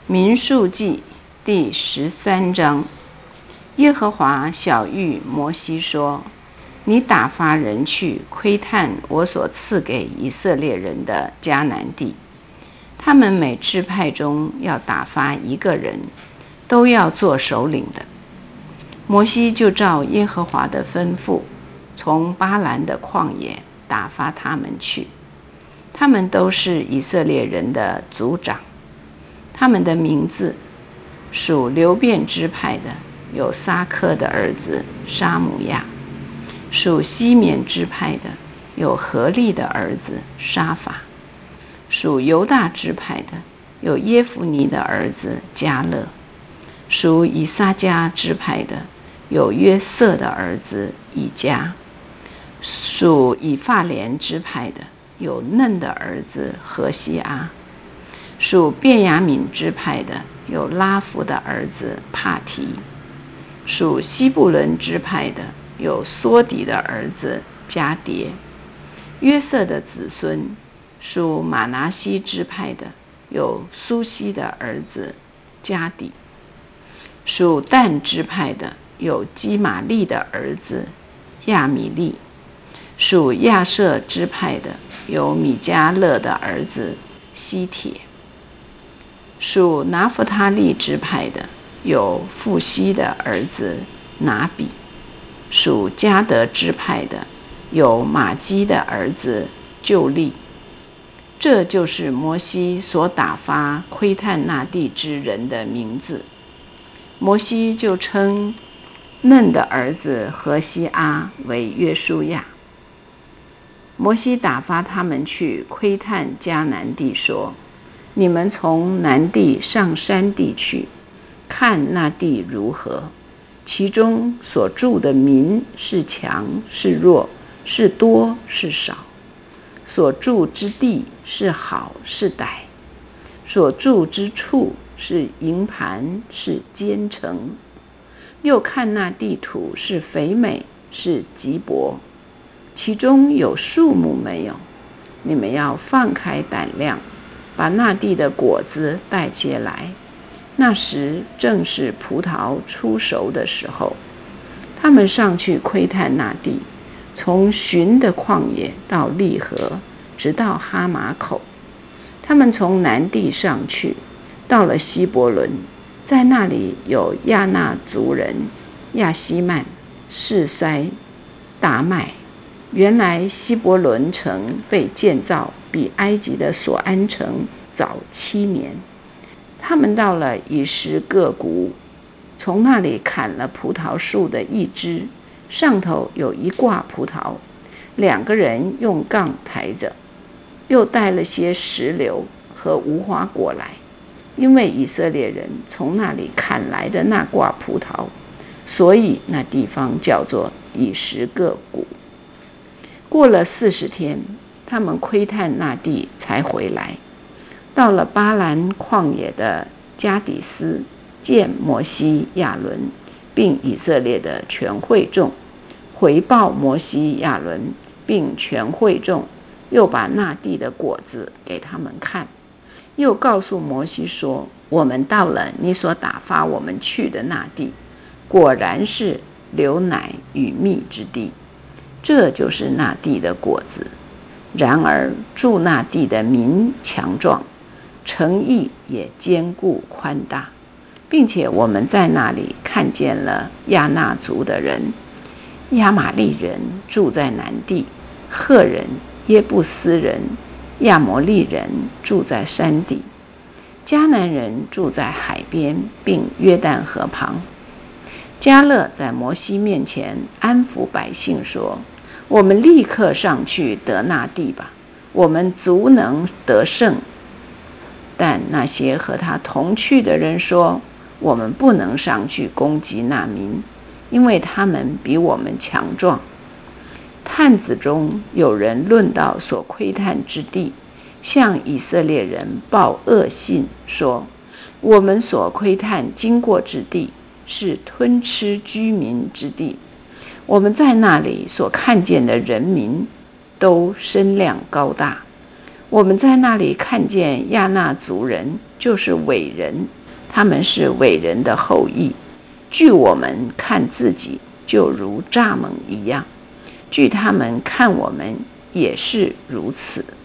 民数记第13章。耶和华晓谕摩西说：你打发人去窥探我所赐给以色列人的迦南地，他们每支派中要打发一个人，都要做首领的。摩西就照耶和华的吩咐，从巴兰的旷野打发他们去。他们都是以色列人的族长，他们的名字属流便支派的有撒科的儿子沙姆亚，属西缅支派的有何利的儿子沙法，属犹大支派的有耶孚尼的儿子迦勒，属以撒迦支派的有约瑟的儿子以迦，属以法莲支派的有嫩的儿子何西阿，属便雅悯支派的有拉弗的儿子帕提，属西布伦支派的有梭底的儿子迦迭。约瑟的子孙属马拿西支派的有苏西的儿子迦底，属但支派的有基玛利的儿子亚米利，属亚设支派的有米迦勒的儿子西帖，属拿弗他利支派的有富西的儿子拿比，属迦得支派的有玛基的儿子旧利。这就是摩西所打发窥探那地之人的名字。摩西就称嫩的儿子何西阿为约书亚。摩西打发他们去窥探迦南地，说：你们从南地上山地去，看那地如何，其中所住的民是强是弱，是多是少，所住之地是好是歹，所住之处是营盘是坚城。又看那地土是肥美是瘠薄，其中有树木没有？你们要放开胆量，把那地的果子带些来。那时正是葡萄出熟的时候。他们上去窥探那地，从寻的旷野到利河，直到哈马口。他们从南地上去，到了希伯伦，在那里有亚纳族人亚希曼、示塞、大麦。原来希伯伦城被建造比埃及的所安城早7年。他们到了以实各谷，从那里砍了葡萄树的一枝，上头有一挂葡萄，2个人用杠抬着，又带了些石榴和无花果来，因为以色列人从那里砍来的那挂葡萄，所以那地方叫做以实各谷。过了40天，他们窥探那地才回来，到了巴兰旷野的加底斯，见摩西、亚伦，并以色列的全会众，回报摩西、亚伦，并全会众，又把那地的果子给他们看，又告诉摩西说：我们到了你所打发我们去的那地，果然是流奶与蜜之地，这就是那地的果子。然而住那地的民强壮，城邑也坚固宽大，并且我们在那里看见了亚纳族的人，亚玛利人住在南地，赫人、耶布斯人、亚摩利人住在山地，迦南人住在海边，并约旦河旁。迦勒在摩西面前安抚百姓说：我们立刻上去得那地吧，我们足能得胜。但那些和他同去的人说：我们不能上去攻击那民，因为他们比我们强壮。探子中有人论到所窥探之地，向以色列人报恶信，说：我们所窥探经过之地是吞吃居民之地，我们在那里所看见的人民都身量高大， 我们在那里看见亚纳族人，就是伟人，他们是伟人的后裔。据我们看自己，就如蚱蜢一样；据他们看我们，也是如此。